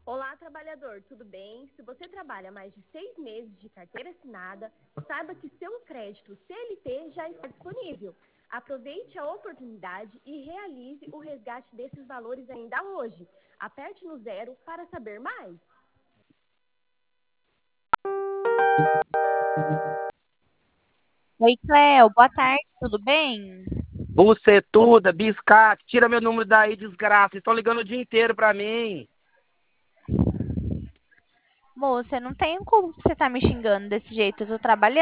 Olá, trabalhador, tudo bem? Se você trabalha mais de 6 meses de carteira assinada, saiba que seu crédito CLT já está disponível. Aproveite a oportunidade e realize o resgate desses valores ainda hoje. Aperte no 0 para saber mais. Oi, Cleo, boa tarde, tudo bem? Bucetuda, biscate, tira meu número daí, desgraça. Estão ligando o dia inteiro pra mim. Moça, não tem como você tá me xingando desse jeito, eu tô trabalhando.